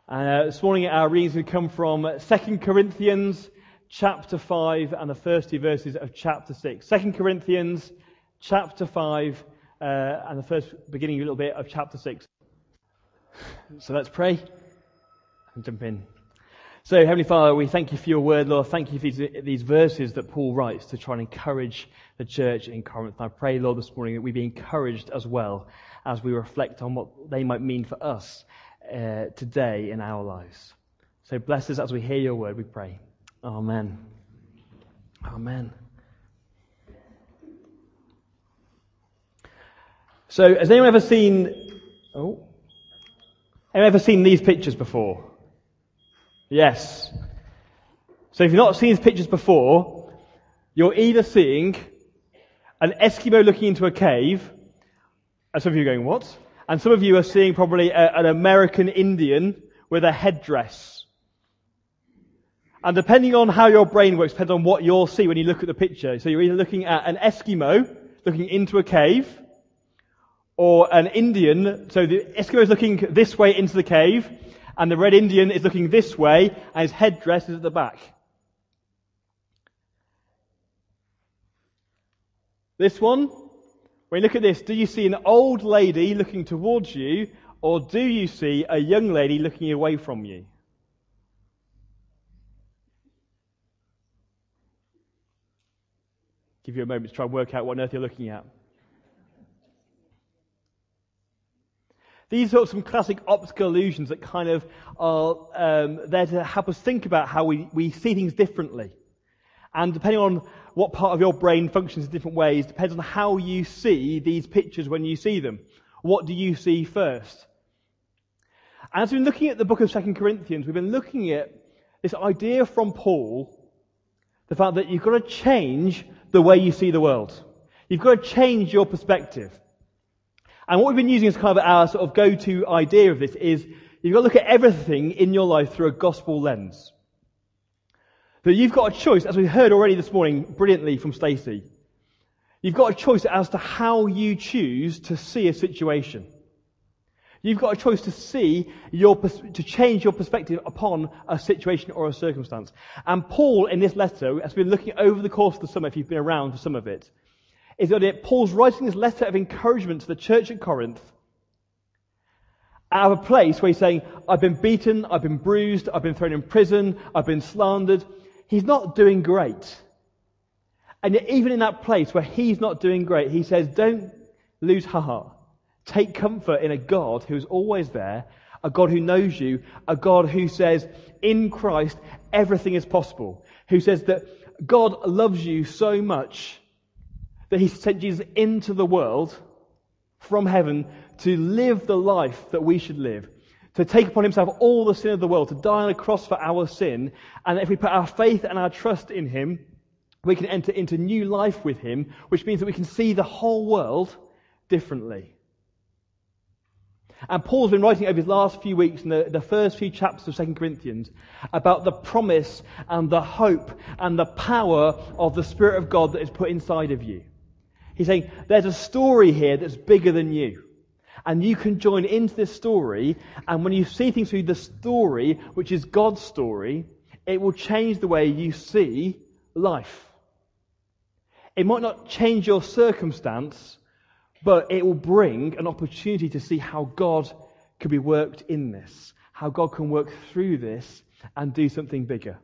This morning our readings will come from 2 Corinthians chapter 5 and the first two verses of chapter 6. 2 Corinthians chapter 5 and the first beginning a little bit of chapter 6. So let's pray and jump in. So Heavenly Father, we thank you for your word, Lord. Thank you for these verses that Paul writes to try and encourage the church in Corinth. I pray, Lord, this morning that we be encouraged as well as we reflect on what they might mean for us today in our lives. So bless us as we hear your word, we pray. Amen. Amen. So has anyone ever seen these pictures before? Yes. So if you've not seen these pictures before, you're either seeing an Eskimo looking into a cave, and some of you are going, what? And some of you are seeing probably an American Indian with a headdress. And depending on how your brain works, depends on what you'll see when you look at the picture. So you're either looking at an Eskimo looking into a cave, or an Indian, so the Eskimo is looking this way into the cave, and the red Indian is looking this way, and his headdress is at the back. This one, when you look at this, do you see an old lady looking towards you, or do you see a young lady looking away from you? Give you a moment to try and work out what on earth you're looking at. These are some classic optical illusions that kind of are there to help us think about how we see things differently. And depending on what part of your brain functions in different ways, depends on how you see these pictures when you see them. What do you see first? And as we've been looking at the book of 2 Corinthians, we've been looking at this idea from Paul, the fact that you've got to change the way you see the world. You've got to change your perspective. And what we've been using as kind of our sort of go-to idea of this is you've got to look at everything in your life through a gospel lens. That you've got a choice, as we heard already this morning brilliantly from Stacey. You've got a choice as to how you choose to see a situation. You've got a choice to change your perspective upon a situation or a circumstance. And Paul, in this letter, as we've been looking over the course of the summer, if you've been around for some of it, is that Paul's writing this letter of encouragement to the church at Corinth out of a place where he's saying, I've been beaten, I've been bruised, I've been thrown in prison, I've been slandered. He's not doing great. And yet even in that place where he's not doing great, he says, don't lose heart. Take comfort in a God who's always there, a God who knows you, a God who says, in Christ, everything is possible. Who says that God loves you so much that he sent Jesus into the world from heaven to live the life that we should live, to take upon himself all the sin of the world, to die on a cross for our sin, and if we put our faith and our trust in him, we can enter into new life with him, which means that we can see the whole world differently. And Paul's been writing over his last few weeks in the first few chapters of 2 Corinthians about the promise and the hope and the power of the Spirit of God that is put inside of you. He's saying, there's a story here that's bigger than you. And you can join into this story, and when you see things through the story, which is God's story, it will change the way you see life. It might not change your circumstance, but it will bring an opportunity to see how God can be worked in this, how God can work through this and do something bigger.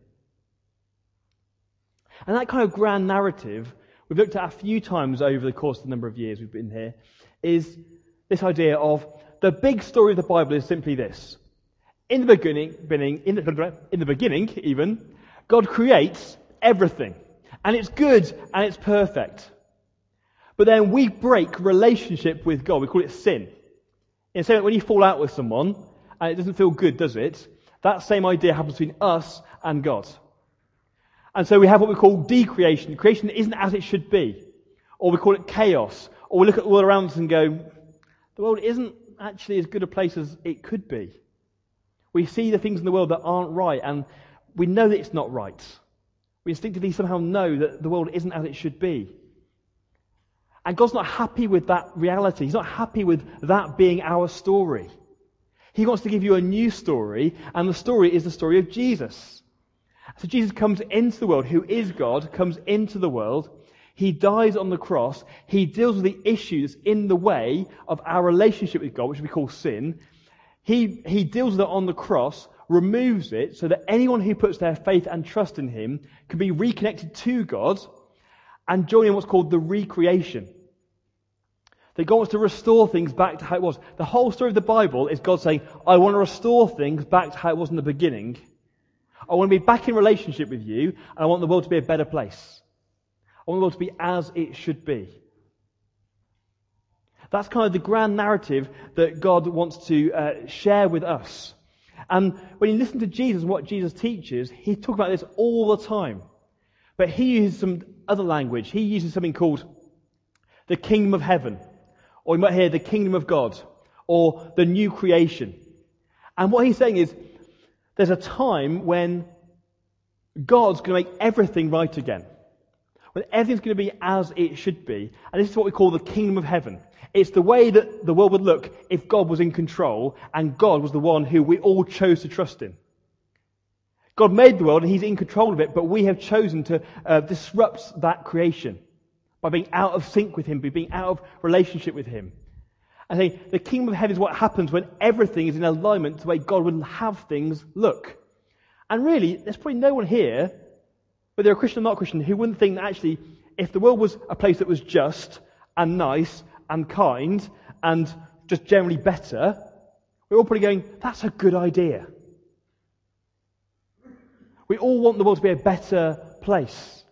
And that kind of grand narrative we've looked at a few times over the course of the number of years we've been here, is this idea of the big story of the Bible is simply this. In the beginning, even, God creates everything. And it's good and it's perfect. But then we break relationship with God. We call it sin. In the same way, when you fall out with someone and it doesn't feel good, does it? That same idea happens between us and God. And so we have what we call decreation. Creation isn't as it should be. Or we call it chaos. Or we look at the world around us and go, the world isn't actually as good a place as it could be. We see the things in the world that aren't right, and we know that it's not right. We instinctively somehow know that the world isn't as it should be. And God's not happy with that reality. He's not happy with that being our story. He wants to give you a new story, and the story is the story of Jesus. So Jesus comes into the world, who is God, comes into the world. He dies on the cross. He deals with the issues in the way of our relationship with God, which we call sin. He deals with it on the cross, removes it, so that anyone who puts their faith and trust in him can be reconnected to God and join in what's called the recreation. That God wants to restore things back to how it was. The whole story of the Bible is God saying, I want to restore things back to how it was in the beginning. I want to be back in relationship with you, and I want the world to be a better place. I want the world to be as it should be. That's kind of the grand narrative that God wants to share with us. And when you listen to Jesus and what Jesus teaches, he talks about this all the time. But he uses some other language. He uses something called the kingdom of heaven. Or you might hear the kingdom of God. Or the new creation. And what he's saying is, there's a time when God's going to make everything right again. When everything's going to be as it should be. And this is what we call the kingdom of heaven. It's the way that the world would look if God was in control and God was the one who we all chose to trust in. God made the world and he's in control of it, but we have chosen to disrupt that creation by being out of sync with him, by being out of relationship with him. I think the kingdom of heaven is what happens when everything is in alignment to the way God would have things look. And really, there's probably no one here, whether they're a Christian or not Christian, who wouldn't think that actually, if the world was a place that was just and nice and kind and just generally better, we're all probably going, that's a good idea. We all want the world to be a better place.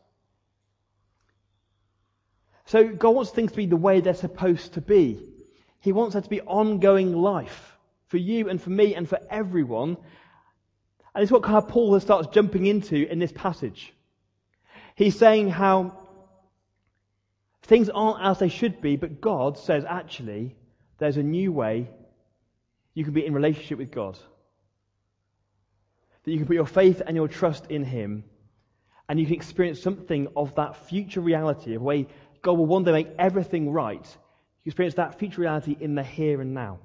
So God wants things to be the way they're supposed to be. He wants there to be ongoing life for you and for me and for everyone. And it's what kind of Paul starts jumping into in this passage. He's saying how things aren't as they should be, but God says, actually, there's a new way you can be in relationship with God. That you can put your faith and your trust in him, and you can experience something of that future reality, of the way God will one day make everything right. You experience that future reality in the here and now.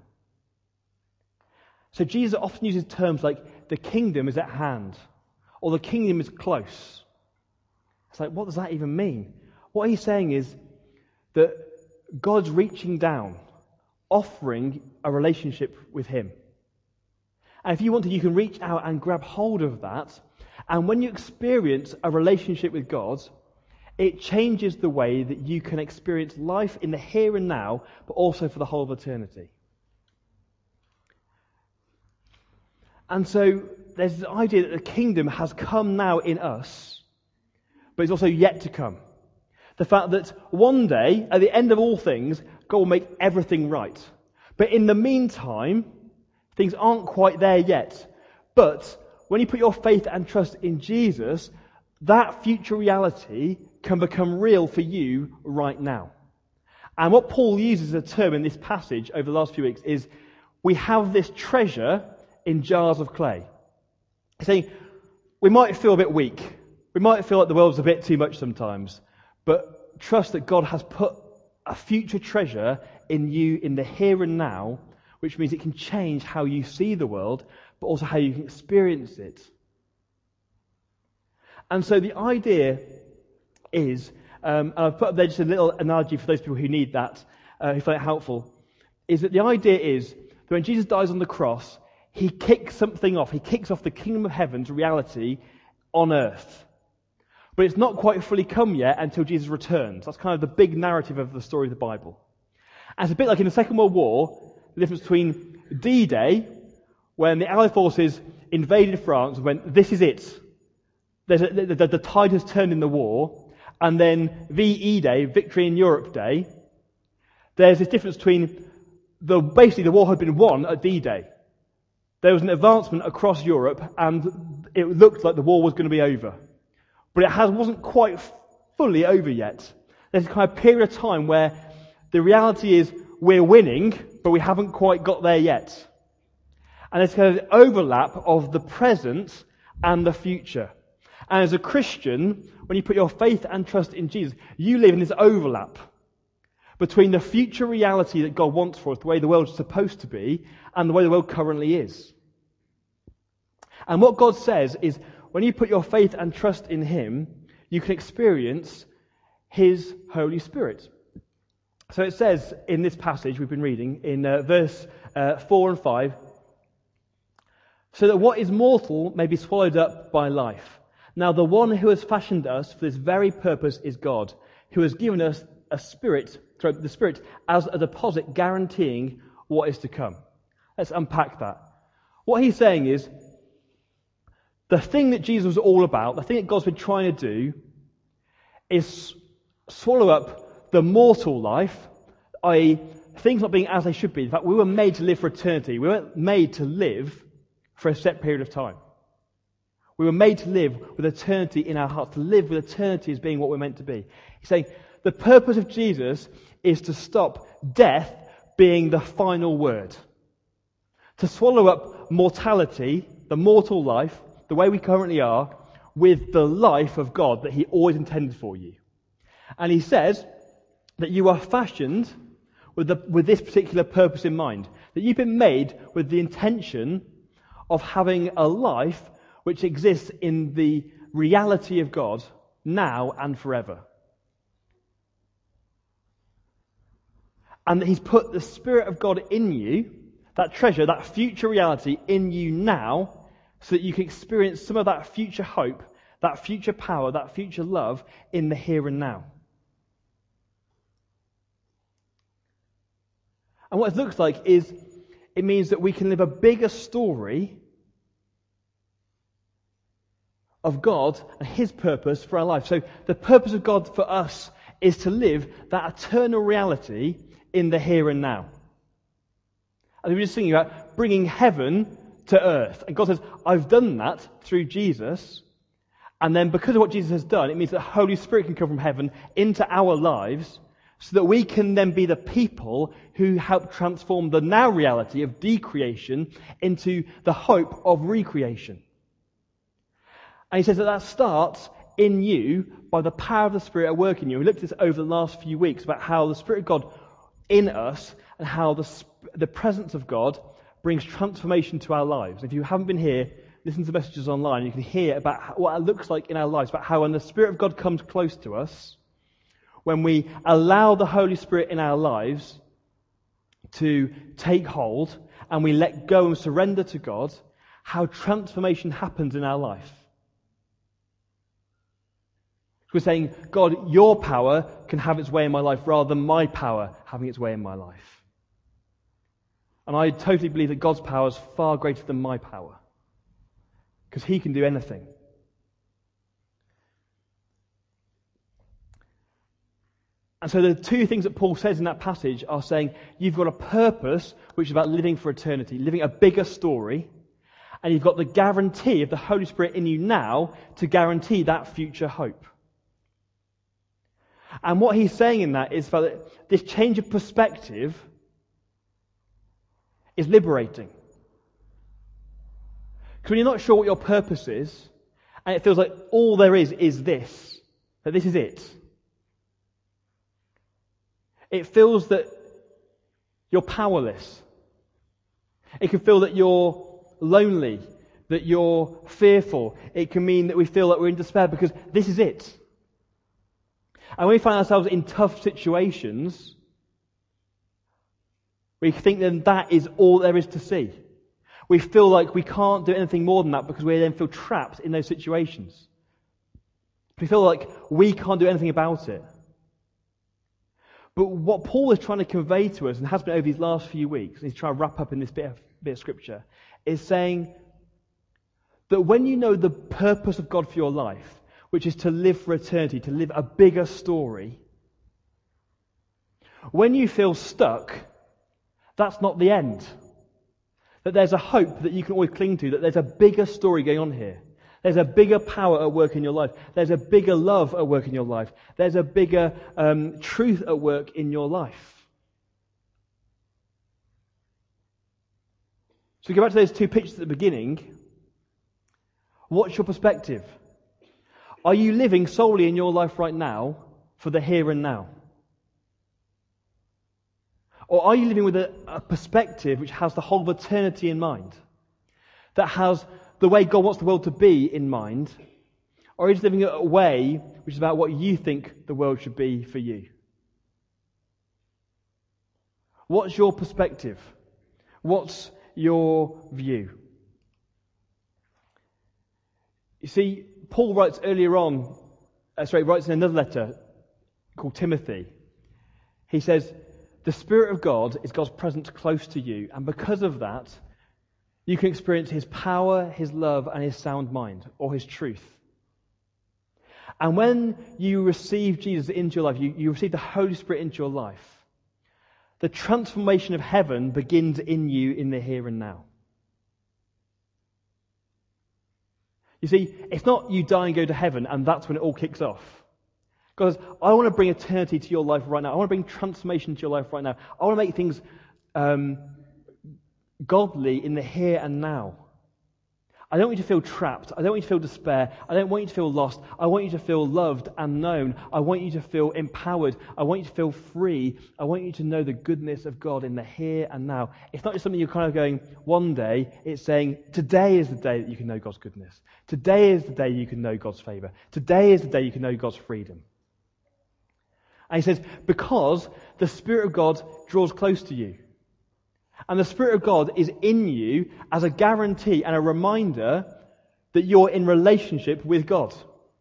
So Jesus often uses terms like, the kingdom is at hand, or the kingdom is close. It's like, what does that even mean? What he's saying is that God's reaching down, offering a relationship with him. And if you want to, you can reach out and grab hold of that. And when you experience a relationship with God, it changes the way that you can experience life in the here and now, but also for the whole of eternity. And so there's this idea that the kingdom has come now in us, but it's also yet to come. The fact that one day, at the end of all things, God will make everything right. But in the meantime, things aren't quite there yet. But when you put your faith and trust in Jesus, that future reality can become real for you right now. And what Paul uses as a term in this passage over the last few weeks is, we have this treasure in jars of clay. He's saying, we might feel a bit weak. We might feel like the world's a bit too much sometimes. But trust that God has put a future treasure in you in the here and now, which means it can change how you see the world, but also how you can experience it. And so the idea is, and I've put up there just a little analogy for those people who need that, who find it helpful, is that the idea is that when Jesus dies on the cross, he kicks something off. He kicks off the kingdom of heaven's reality on earth. But it's not quite fully come yet until Jesus returns. That's kind of the big narrative of the story of the Bible. And it's a bit like in the Second World War, the difference between D-Day, when the Allied forces invaded France and went, this is it. The tide has turned in the war. And then VE Day, Victory in Europe Day, there's this difference between basically the war had been won at D-Day. There was an advancement across Europe and it looked like the war was going to be over. But it wasn't quite fully over yet. There's a kind of period of time where the reality is we're winning, but we haven't quite got there yet. And there's kind of overlap of the present and the future. And as a Christian, when you put your faith and trust in Jesus, you live in this overlap. between the future reality that God wants for us, the way the world is supposed to be, and the way the world currently is. And what God says is, when you put your faith and trust in Him, you can experience His Holy Spirit. So it says in this passage we've been reading, in verse 4 and 5, so that what is mortal may be swallowed up by life. Now the one who has fashioned us for this very purpose is God, who has given us the Spirit as a deposit guaranteeing what is to come. Let's unpack that. What he's saying is, the thing that Jesus was all about, the thing that God's been trying to do, is swallow up the mortal life, i.e. things not being as they should be. In fact, we were made to live for eternity. We weren't made to live for a set period of time. We were made to live with eternity in our hearts, to live with eternity as being what we're meant to be. He's saying the purpose of Jesus is to stop death being the final word. To swallow up mortality, the mortal life, the way we currently are, with the life of God that He always intended for you. And He says that you are fashioned with this particular purpose in mind. That you've been made with the intention of having a life which exists in the reality of God now and forever. And that He's put the Spirit of God in you, that treasure, that future reality in you now, so that you can experience some of that future hope, that future power, that future love in the here and now. And what it looks like is, it means that we can live a bigger story of God and His purpose for our life. So the purpose of God for us is to live that eternal reality in the here and now. And we were just thinking about bringing heaven to earth. And God says, I've done that through Jesus. And then because of what Jesus has done, it means that the Holy Spirit can come from heaven into our lives so that we can then be the people who help transform the now reality of decreation into the hope of recreation. And He says that starts in you by the power of the Spirit at work in you. We looked at this over the last few weeks about how the Spirit of God in us and how the presence of God brings transformation to our lives. If you haven't been here, listen to messages online. You can hear about what it looks like in our lives, about how when the Spirit of God comes close to us, when we allow the Holy Spirit in our lives to take hold and we let go and surrender to God, how transformation happens in our life. We're saying, God, your power can have its way in my life rather than my power having its way in my life. And I totally believe that God's power is far greater than my power. Because He can do anything. And so the two things that Paul says in that passage are saying, you've got a purpose which is about living for eternity, living a bigger story, and you've got the guarantee of the Holy Spirit in you now to guarantee that future hope. And what he's saying in that is that this change of perspective is liberating. Because when you're not sure what your purpose is, and it feels like all there is this, that this is it. It feels that you're powerless. It can feel that you're lonely, that you're fearful. It can mean that we feel that we're in despair because this is it. And when we find ourselves in tough situations, we think then that is all there is to see. We feel like we can't do anything more than that because we then feel trapped in those situations. We feel like we can't do anything about it. But what Paul is trying to convey to us, and has been over these last few weeks, and he's trying to wrap up in this bit of scripture, is saying that when you know the purpose of God for your life, which is to live for eternity, to live a bigger story, when you feel stuck, that's not the end. That there's a hope that you can always cling to, that there's a bigger story going on here. There's a bigger power at work in your life. There's a bigger love at work in your life. There's a bigger truth at work in your life. So we go back to those two pictures at the beginning. What's your perspective? Are you living solely in your life right now for the here and now? Or are you living with a perspective which has the whole of eternity in mind? That has the way God wants the world to be in mind? Or are you just living a way which is about what you think the world should be for you? What's your perspective? What's your view? You see, Paul writes earlier on, writes in another letter called Timothy. He says, the Spirit of God is God's presence close to you, and because of that, you can experience His power, His love, and His sound mind, or His truth. And when you receive Jesus into your life, you receive the Holy Spirit into your life, the transformation of heaven begins in you in the here and now. You see, it's not you die and go to heaven and that's when it all kicks off. Because I want to bring eternity to your life right now. I want to bring transformation to your life right now. I want to make things godly in the here and now. I don't want you to feel trapped. I don't want you to feel despair. I don't want you to feel lost. I want you to feel loved and known. I want you to feel empowered. I want you to feel free. I want you to know the goodness of God in the here and now. It's not just something you're kind of going one day. It's saying today is the day that you can know God's goodness. Today is the day you can know God's favor. Today is the day you can know God's freedom. And he says, because the Spirit of God draws close to you. And the Spirit of God is in you as a guarantee and a reminder that you're in relationship with God.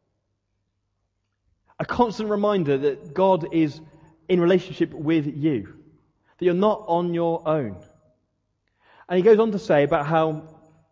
A constant reminder that God is in relationship with you. That you're not on your own. And he goes on to say about how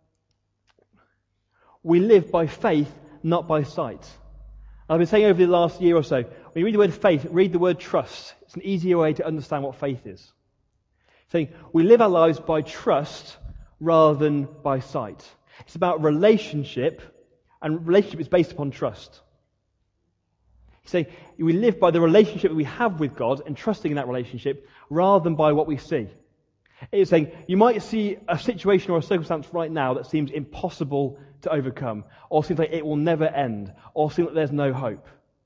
we live by faith, not by sight. I've been saying over the last year or so, when you read the word faith, read the word trust. It's an easier way to understand what faith is. Saying we live our lives by trust rather than by sight. It's about relationship, and relationship is based upon trust. He's saying we live by the relationship that we have with God and trusting in that relationship rather than by what we see. It's saying you might see a situation or a circumstance right now that seems impossible to overcome, or seems like it will never end, or seems like there's no hope.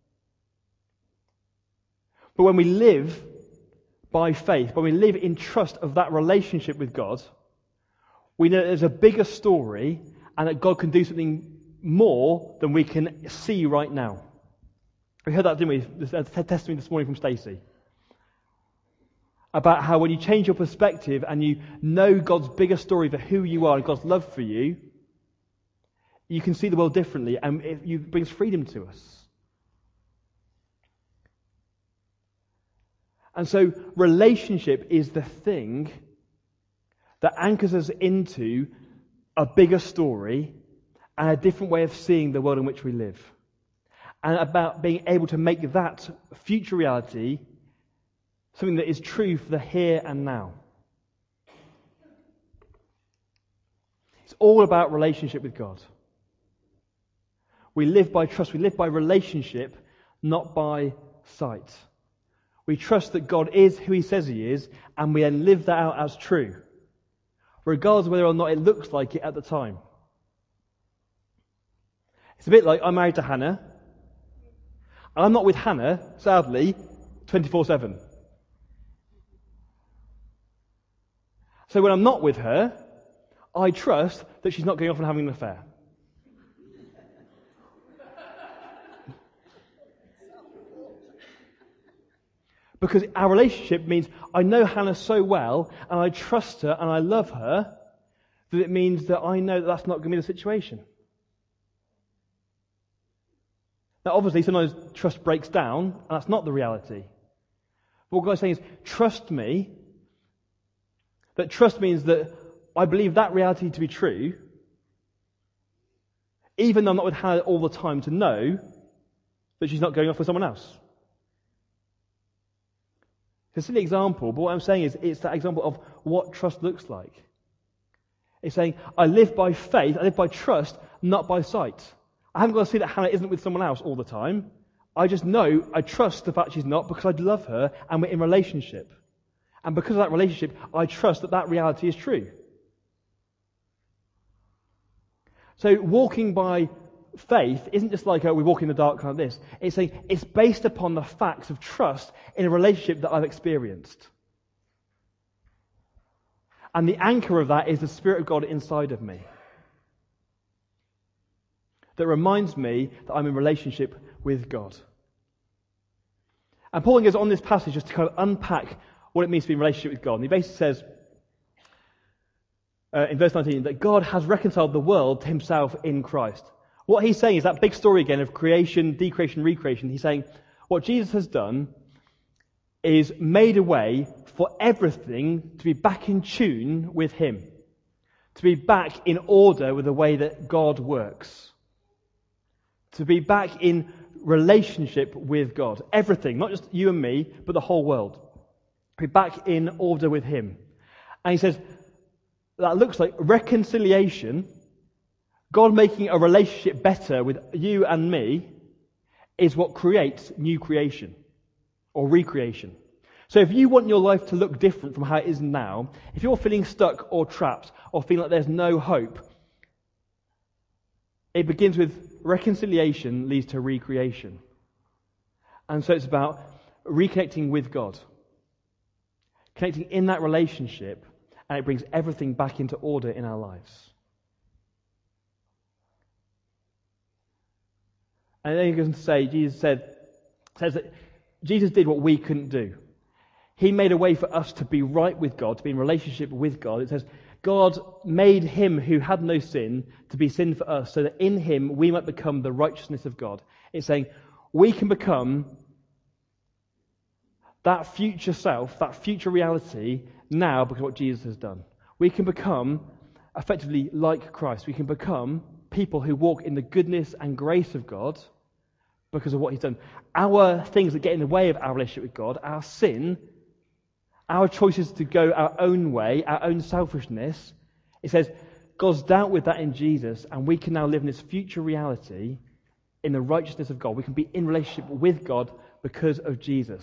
But when we live by faith, when we live in trust of that relationship with God, we know there's a bigger story and that God can do something more than we can see right now. We heard that, didn't we? There's a testimony this morning from Stacey about how when you change your perspective and you know God's bigger story for who you are and God's love for you, you can see the world differently, and it brings freedom to us. And so relationship is the thing that anchors us into a bigger story and a different way of seeing the world in which we live. And about being able to make that future reality something that is true for the here and now. It's all about relationship with God. We live by trust. We live by relationship, not by sight. We trust that God is who He says He is, and we then live that out as true, regardless of whether or not it looks like it at the time. It's a bit like I'm married to Hannah, and I'm not with Hannah, sadly, 24/7. So when I'm not with her, I trust that she's not going off and having an affair. Because our relationship means I know Hannah so well, and I trust her, and I love her, that it means that I know that that's not going to be the situation. Now, obviously, sometimes trust breaks down, and that's not the reality. But what God's saying is, trust me. That trust means that I believe that reality to be true, even though I'm not with Hannah all the time, to know that she's not going off with someone else. It's a silly example, but what I'm saying is it's that example of what trust looks like. It's saying, I live by faith, I live by trust, not by sight. I haven't got to see that Hannah isn't with someone else all the time. I just know, I trust the fact she's not because I love her and we're in relationship. And because of that relationship, I trust that that reality is true. So walking by faith isn't just like, we walk in the dark kind of this. It's saying it's based upon the facts of trust in a relationship that I've experienced. And the anchor of that is the Spirit of God inside of me. That reminds me that I'm in relationship with God. And Paul goes on this passage just to kind of unpack what it means to be in relationship with God. And he basically says, in verse 19, that God has reconciled the world to himself in Christ. What he's saying is that big story again of creation, decreation, recreation. He's saying what Jesus has done is made a way for everything to be back in tune with him. To be back in order with the way that God works. To be back in relationship with God. Everything, not just you and me, but the whole world. Be back in order with him. And he says, that looks like reconciliation, God making a relationship better with you and me, is what creates new creation or recreation. So if you want your life to look different from how it is now, if you're feeling stuck or trapped or feeling like there's no hope, it begins with reconciliation leads to recreation. And so it's about reconnecting with God. Connecting in that relationship, and it brings everything back into order in our lives. And then he goes on to say, says that Jesus did what we couldn't do. He made a way for us to be right with God, to be in relationship with God. It says, God made him who had no sin to be sin for us, so that in him we might become the righteousness of God. It's saying we can become that future self, that future reality now because of what Jesus has done. We can become effectively like Christ. We can become people who walk in the goodness and grace of God because of what he's done. Our things that get in the way of our relationship with God, our sin, our choices to go our own way, our own selfishness, it says God's dealt with that in Jesus, and we can now live in this future reality in the righteousness of God. We can be in relationship with God because of Jesus.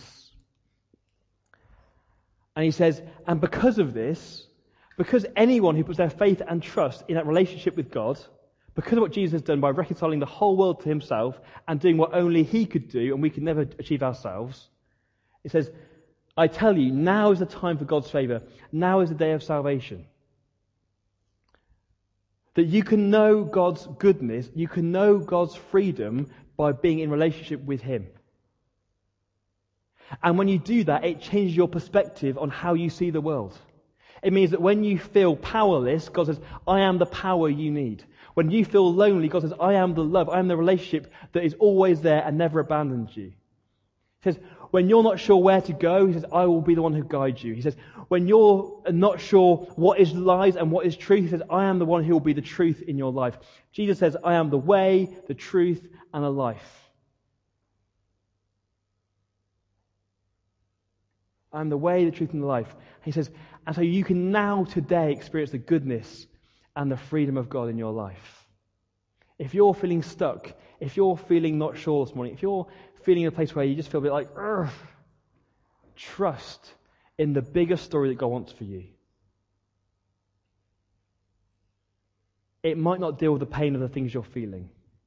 And he says, and because of this, because anyone who puts their faith and trust in that relationship with God, because of what Jesus has done by reconciling the whole world to himself and doing what only he could do and we could never achieve ourselves, it says, I tell you, now is the time for God's favour. Now is the day of salvation. That you can know God's goodness, you can know God's freedom by being in relationship with him. And when you do that, it changes your perspective on how you see the world. It means that when you feel powerless, God says, I am the power you need. When you feel lonely, God says, I am the love, I am the relationship that is always there and never abandons you. He says, when you're not sure where to go, he says, I will be the one who guides you. He says, when you're not sure what is lies and what is truth, he says, I am the one who will be the truth in your life. Jesus says, I am the way, the truth, and the life. I am the way, the truth, and the life. He says, and so you can now today experience the goodness and the freedom of God in your life. If you're feeling stuck, if you're feeling not sure this morning, if you're feeling in a place where you just feel a bit like, trust in the bigger story that God wants for you. It might not deal with the pain of the things you're feeling,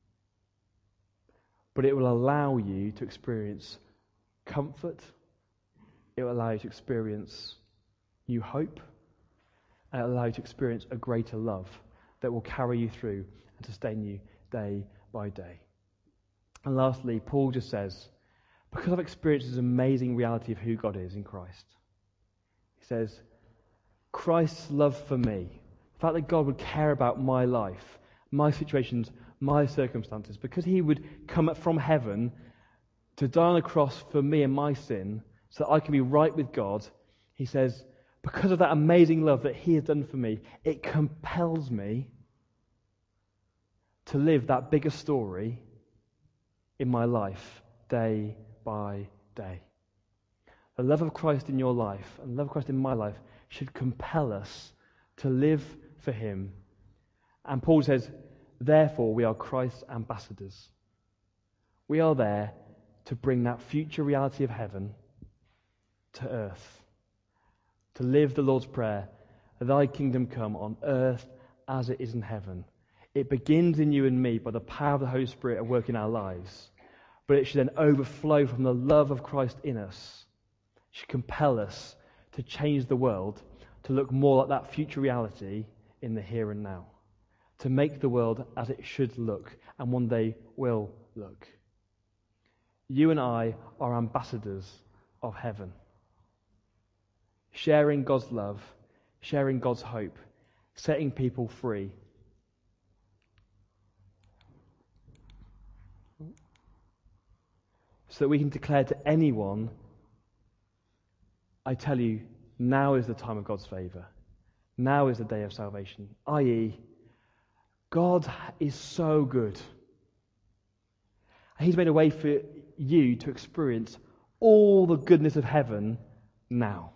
but it will allow you to experience comfort. It will allow you to experience new hope, and it will allow you to experience a greater love that will carry you through and sustain you day by day. And lastly, Paul just says, because I've experienced this amazing reality of who God is in Christ, he says, Christ's love for me, the fact that God would care about my life, my situations, my circumstances, because he would come up from heaven to die on the cross for me and my sin so that I can be right with God, he says, because of that amazing love that he has done for me, it compels me to live that bigger story in my life, day by day. The love of Christ in your life and the love of Christ in my life should compel us to live for him. And Paul says, therefore we are Christ's ambassadors. We are there to bring that future reality of heaven to earth. To live the Lord's Prayer, thy kingdom come on earth as it is in heaven. It begins in you and me by the power of the Holy Spirit at work in our lives. But it should then overflow from the love of Christ in us. It should compel us to change the world to look more like that future reality in the here and now, to make the world as it should look and one day will look. You and I are ambassadors of heaven, sharing God's love, sharing God's hope, setting people free. So that we can declare to anyone, I tell you, now is the time of God's favour. Now is the day of salvation. I.e., God is so good. He's made a way for you to experience all the goodness of heaven now.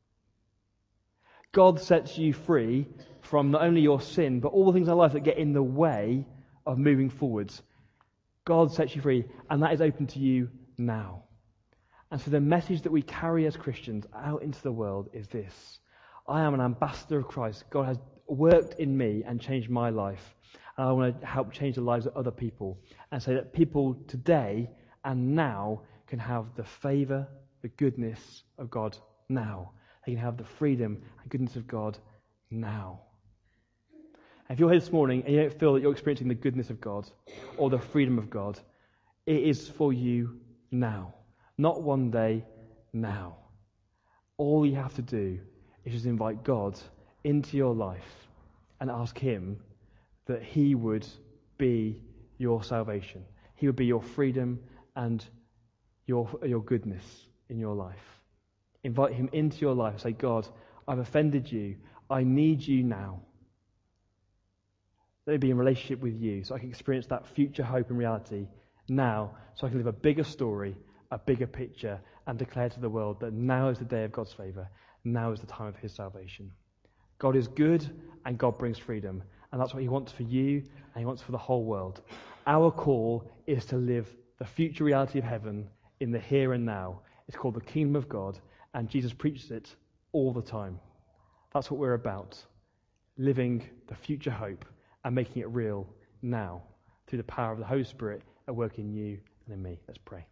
God sets you free from not only your sin, but all the things in life that get in the way of moving forwards. God sets you free, and that is open to you now. And so the message that we carry as Christians out into the world is this: I am an ambassador of Christ. God has worked in me and changed my life. And I want to help change the lives of other people. And so that people today and now can have the favour, the goodness of God now. They can have the freedom and goodness of God now. And if you're here this morning and you don't feel that you're experiencing the goodness of God or the freedom of God, it is for you now. Not one day, now. All you have to do is just invite God into your life and ask Him that He would be your salvation. He would be your freedom and your goodness in your life. Invite Him into your life. Say, God, I've offended you. I need you now. Let me be in relationship with you so I can experience that future hope and reality now, so I can live a bigger story, a bigger picture, and declare to the world that now is the day of God's favour. Now is the time of His salvation. God is good and God brings freedom. And that's what He wants for you and He wants for the whole world. Our call is to live the future reality of heaven in the here and now. It's called the kingdom of God, and Jesus preaches it all the time. That's what we're about. Living the future hope and making it real now through the power of the Holy Spirit at work in you and in me. Let's pray.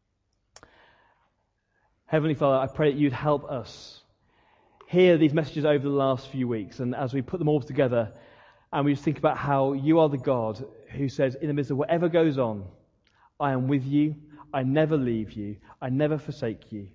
Heavenly Father, I pray that you'd help us hear these messages over the last few weeks, and as we put them all together and we just think about how you are the God who says, in the midst of whatever goes on, I am with you, I never leave you, I never forsake you.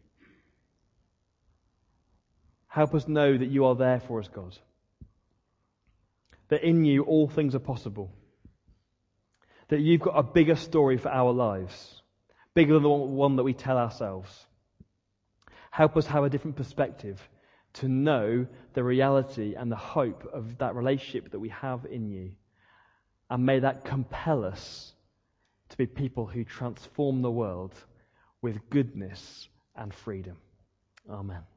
Help us know that you are there for us, God. That in you all things are possible. That you've got a bigger story for our lives, bigger than the one that we tell ourselves. Help us have a different perspective to know the reality and the hope of that relationship that we have in you. And may that compel us to be people who transform the world with goodness and freedom. Amen.